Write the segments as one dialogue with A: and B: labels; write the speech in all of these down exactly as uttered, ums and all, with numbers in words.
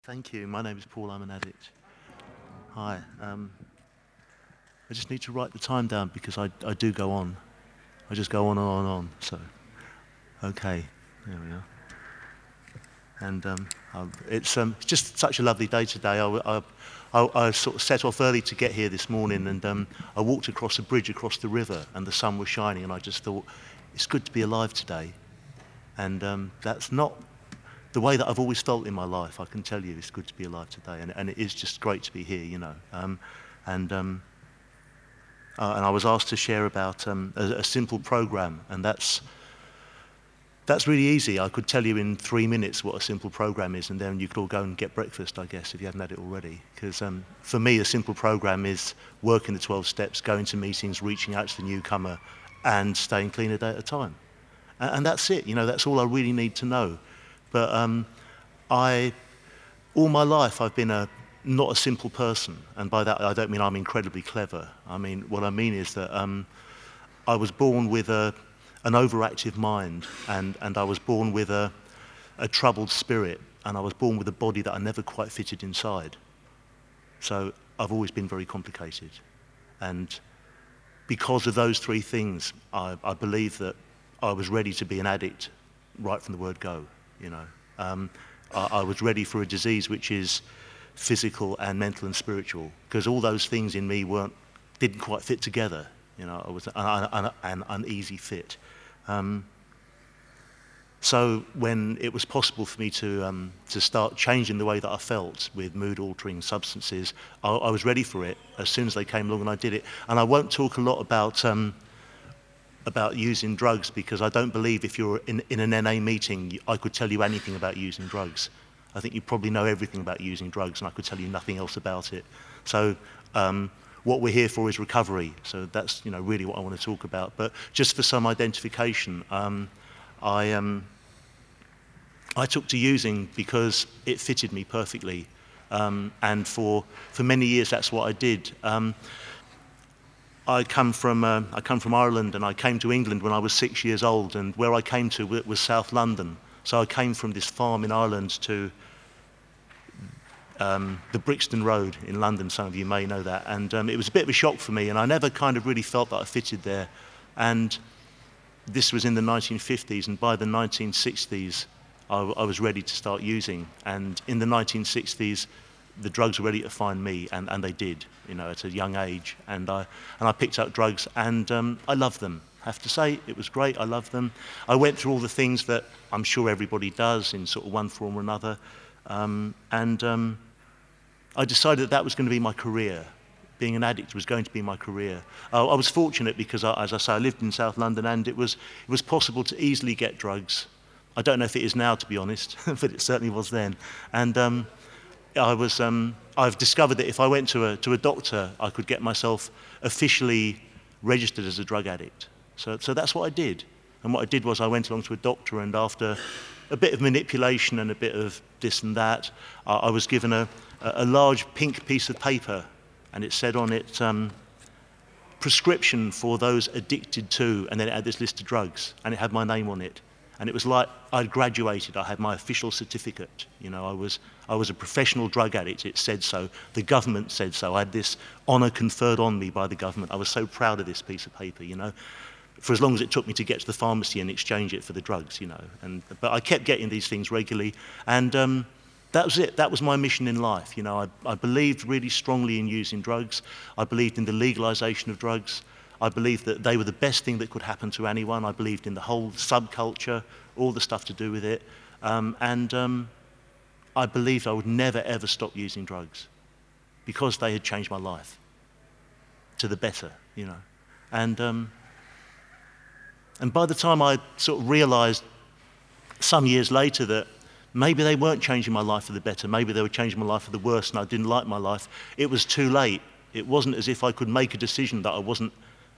A: Thank you. My name is Paul. I'm an addict. Hi. Um, I just need to write the time down because I, I do go on. I just go on and on and on. So, okay, there we are. And um, I'll- it's um, it's just such a lovely day today. I, I, I, I sort of set off early to get here this morning, and um, I walked across a bridge across the river, and the sun was shining, and I just thought, it's good to be alive today. And um, that's not the way that I've always felt in my life. I can tell you it's good to be alive today, and, and it is just great to be here, you know. Um, and um, uh, and I was asked to share about um, a, a simple program, and that's that's really easy. I could tell you in three minutes what a simple program is, and then you could all go and get breakfast, I guess, if you haven't had it already. Because um, for me, a simple program is working the twelve steps, going to meetings, reaching out to the newcomer, and staying clean a day at a time. And, and that's it. You know, that's all I really need to know. But um, I, all my life, I've been a not a simple person, and by that I don't mean I'm incredibly clever. I mean what I mean is that um, I was born with a, an overactive mind, and, and I was born with a, a troubled spirit, and I was born with a body that I never quite fitted inside. So I've always been very complicated, and because of those three things, I, I believe that I was ready to be an addict right from the word go. You know, um, I, I was ready for a disease which is physical and mental and spiritual, because all those things in me weren't, didn't quite fit together. You know, I was an, an, an uneasy fit. Um, so when it was possible for me to um, to start changing the way that I felt with mood-altering substances, I, I was ready for it as soon as they came along, and I did it. And I won't talk a lot about. Um, about using drugs, because I don't believe if you're in, in an N A meeting, I could tell you anything about using drugs. I think you probably know everything about using drugs, and I could tell you nothing else about it. So um, what we're here for is recovery. So that's, you know, really what I want to talk about. But just for some identification, um, I, um, I took to using because it fitted me perfectly. Um, and for, for many years, that's what I did. Um, I come from uh, I come from Ireland, and I came to England when I was six years old, and where I came to was South London. So I came from this farm in Ireland to um, the Brixton Road in London. Some of you may know that, and um, it was a bit of a shock for me, and I never kind of really felt that I fitted there. And this was in the nineteen fifties, and by the nineteen sixties, I, I was ready to start using. And in the nineteen sixties, the drugs were ready to find me, and, and they did, you know, at a young age. And I and I picked up drugs, and um, I loved them. I have to say, it was great. I loved them. I went through all the things that I'm sure everybody does in sort of one form or another, um, and um, I decided that that was going to be my career. Being an addict was going to be my career. Uh, I was fortunate because, I, as I say, I lived in South London, and it was it was possible to easily get drugs. I don't know if it is now, to be honest, but it certainly was then. And um, I was, um, I've discovered that if I went to a, to a doctor, I could get myself officially registered as a drug addict. So, so that's what I did. And what I did was I went along to a doctor, and after a bit of manipulation and a bit of this and that, uh, I was given a, a large pink piece of paper, and it said on it, um, prescription for those addicted to, and then it had this list of drugs, and it had my name on it. And it was like I'd graduated. I had my official certificate. You know, I was I was a professional drug addict. It said so. The government said so. I had this honour conferred on me by the government. I was so proud of this piece of paper, you know, for as long as it took me to get to the pharmacy and exchange it for the drugs, you know. And but I kept getting these things regularly, and um, that was it. That was my mission in life. You know, I, I believed really strongly in using drugs. I believed in the legalisation of drugs. I believed that they were the best thing that could happen to anyone. I believed in the whole subculture, all the stuff to do with it. Um, and um, I believed I would never, ever stop using drugs because they had changed my life to the better, you know. And, um, and by the time I sort of realised some years later that maybe they weren't changing my life for the better, maybe they were changing my life for the worse, and I didn't like my life, it was too late. It wasn't as if I could make a decision that I wasn't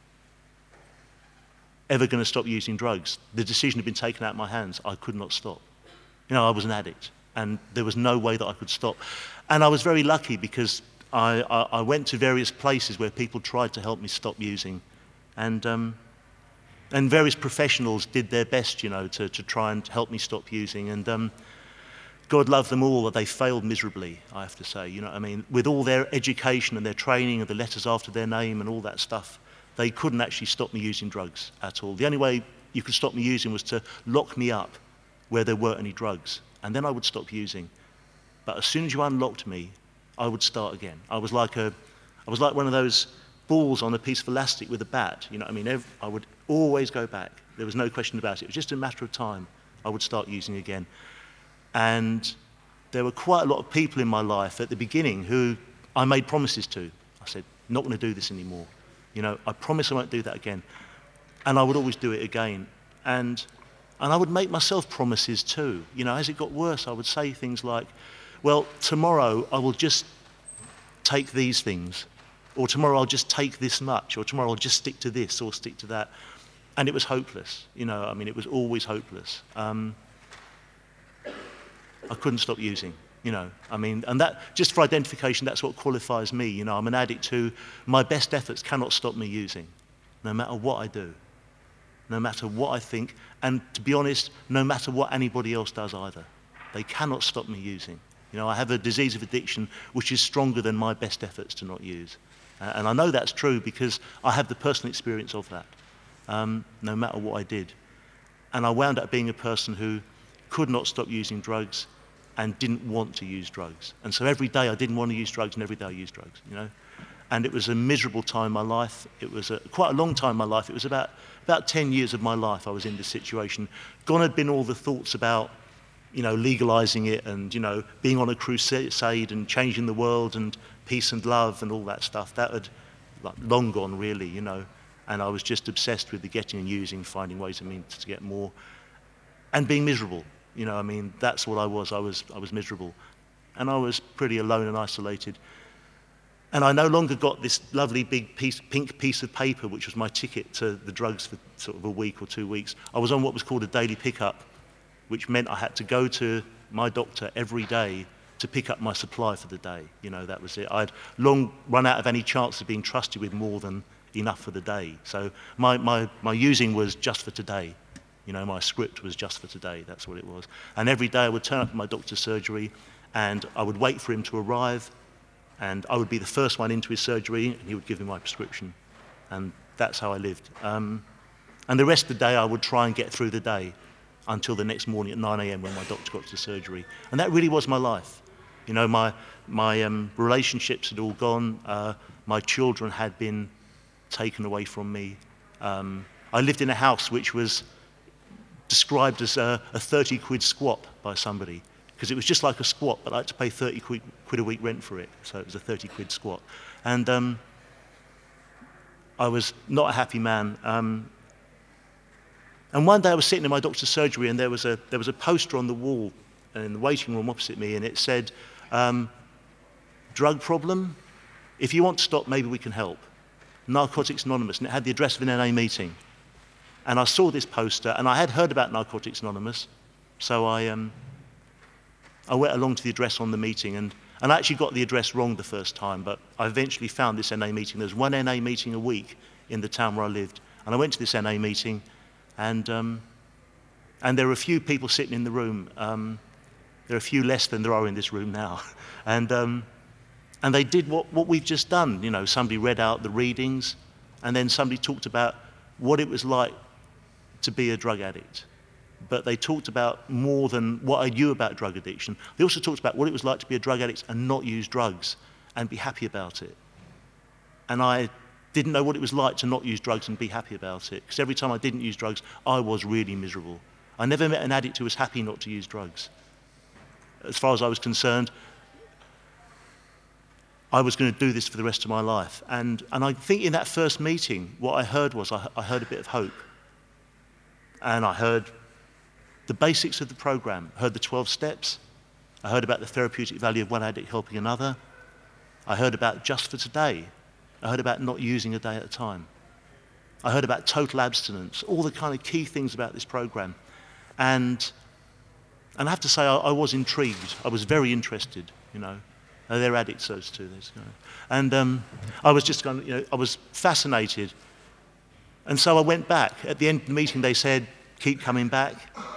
A: ever going to stop using drugs. The decision had been taken out of my hands. I could not stop. You know, I was an addict, and there was no way that I could stop. And I was very lucky because I, I, I went to various places where people tried to help me stop using, and um, and various professionals did their best, you know, to, to try and help me stop using. And um, God love them all, that they failed miserably, I have to say. You know what I mean? With all their education and their training and the letters after their name and all that stuff, they couldn't actually stop me using drugs at all. The only way you could stop me using was to lock me up where there weren't any drugs, and then I would stop using. But as soon as you unlocked me, I would start again. I was like a, I was like one of those balls on a piece of elastic with a bat. You know what I mean? Every, I would always go back. There was no question about it. It was just a matter of time. I would start using again. And there were quite a lot of people in my life at the beginning who I made promises to. I said, not going to do this anymore. You know, I promise I won't do that again. And I would always do it again. And, and I would make myself promises too. You know, as it got worse, I would say things like, well, tomorrow I will just take these things. Or tomorrow I'll just take this much. Or tomorrow I'll just stick to this or stick to that. And it was hopeless. You know, I mean, it was always hopeless. Um, I couldn't stop using, you know. I mean, and that, just for identification, that's what qualifies me. You know, I'm an addict who, my best efforts cannot stop me using, no matter what I do, no matter what I think, and to be honest, no matter what anybody else does either. They cannot stop me using. You know, I have a disease of addiction which is stronger than my best efforts to not use. Uh, and I know that's true because I have the personal experience of that, um, no matter what I did. And I wound up being a person who could not stop using drugs and didn't want to use drugs. And so every day I didn't want to use drugs, and every day I used drugs, you know. And it was a miserable time in my life. It was a, quite a long time in my life. It was about, about ten years of my life I was in this situation. Gone had been all the thoughts about, you know, legalizing it and, you know, being on a crusade and changing the world and peace and love and all that stuff. That had like, long gone, really, you know. And I was just obsessed with the getting and using, finding ways of me to get more, and being miserable. You know, I mean, that's what I was. I was, I was miserable. And I was pretty alone and isolated. And I no longer got this lovely big piece, pink piece of paper, which was my ticket to the drugs for sort of a week or two weeks. I was on what was called a daily pickup, which meant I had to go to my doctor every day to pick up my supply for the day. You know, that was it. I'd long run out of any chance of being trusted with more than enough for the day. So my, my, my using was just for today. You know, my script was just for today, that's what it was. And every day I would turn up at my doctor's surgery and I would wait for him to arrive, and I would be the first one into his surgery and he would give me my prescription. And that's how I lived. Um, and the rest of the day I would try and get through the day until the next morning at nine a.m. when my doctor got to the surgery. And that really was my life. You know, my, my um, relationships had all gone. Uh, my children had been taken away from me. Um, I lived in a house which was described as a, a thirty quid squat by somebody, because it was just like a squat, but I had to pay thirty quid, quid a week rent for it, so it was a thirty quid squat. And um, I was not a happy man. Um, and one day I was sitting in my doctor's surgery, and there was a, there was a poster on the wall in the waiting room opposite me, and it said, um, drug problem? If you want to stop, maybe we can help. Narcotics Anonymous, and it had the address of an N A meeting. And I saw this poster, and I had heard about Narcotics Anonymous, so I, um, I went along to the address on the meeting, and, and I actually got the address wrong the first time, but I eventually found this N A meeting. There was one N A meeting a week in the town where I lived, and I went to this N A meeting, and, um, and there were a few people sitting in the room. Um, there are a few less than there are in this room now. and, um, and they did what, what we've just done. You know, somebody read out the readings, and then somebody talked about what it was like to be a drug addict. But they talked about more than what I knew about drug addiction. They also talked about what it was like to be a drug addict and not use drugs and be happy about it. And I didn't know what it was like to not use drugs and be happy about it, because every time I didn't use drugs, I was really miserable. I never met an addict who was happy not to use drugs. As far as I was concerned, I was going to do this for the rest of my life. And, and I think in that first meeting, what I heard was I, I heard a bit of hope. And I heard the basics of the program. I heard the twelve steps. I heard about the therapeutic value of one addict helping another. I heard about just for today. I heard about not using a day at a time. I heard about total abstinence, all the kind of key things about this program. And, and I have to say, I, I was intrigued. I was very interested, you know. Uh, they're addicts, those two. You know. And um, I was just going, you know, I was fascinated. And so I went back. At the end of the meeting, they said, keep coming back.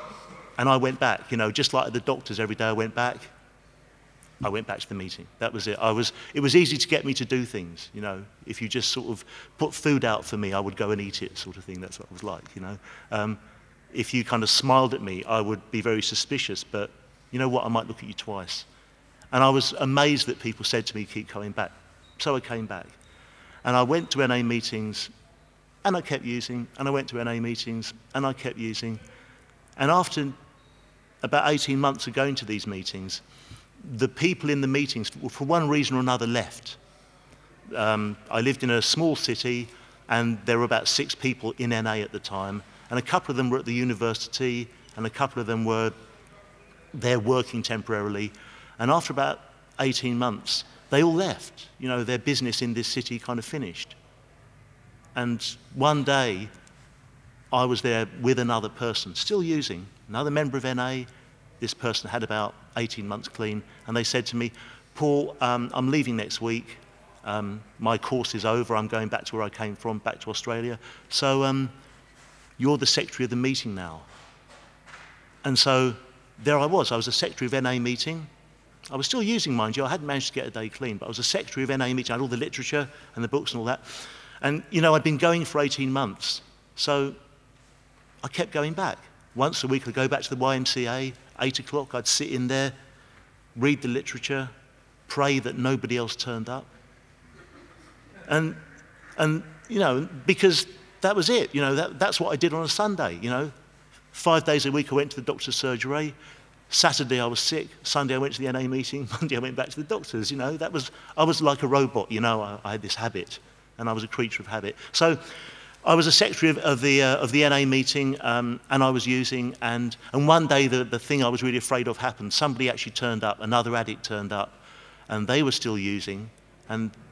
A: And I went back, you know, just like at the doctors, every day I went back, I went back to the meeting. That was it. I was, it was easy to get me to do things, you know. If you just sort of put food out for me, I would go and eat it, sort of thing. That's what I was like, you know. Um, if you kind of smiled at me, I would be very suspicious, but you know what, I might look at you twice. And I was amazed that people said to me, keep coming back. So I came back. And I went to N A meetings, and I kept using, and I went to N A meetings, and I kept using. And after about eighteen months of going to these meetings, the people in the meetings, for one reason or another, left. Um, I lived in a small city, and there were about six people in N A at the time, and a couple of them were at the university, and a couple of them were there working temporarily. And after about eighteen months, they all left. You know, their business in this city kind of finished. And one day, I was there with another person, still using, another member of N A. This person had about eighteen months clean, and they said to me, Paul, um, I'm leaving next week. Um, my course is over. I'm going back to where I came from, back to Australia. So um, you're the secretary of the meeting now. And so there I was. I was a secretary of N A meeting. I was still using, mind you. I hadn't managed to get a day clean, but I was a secretary of N A meeting. I had all the literature and the books and all that. And, you know, I'd been going for eighteen months. So I kept going back. Once a week I'd go back to the Y M C A, eight o'clock, I'd sit in there, read the literature, pray that nobody else turned up. And, and you know, because that was it, you know, that, that's what I did on a Sunday, you know. Five days a week I went to the doctor's surgery. Saturday I was sick. Sunday I went to the N A meeting. Monday I went back to the doctor's, you know. That was, I was like a robot, you know. I, I had this habit, and I was a creature of habit. So I was a secretary of, of, the, uh, of the N A meeting, um, and I was using, and, and one day the, the thing I was really afraid of happened. Somebody actually turned up, another addict turned up, and they were still using, and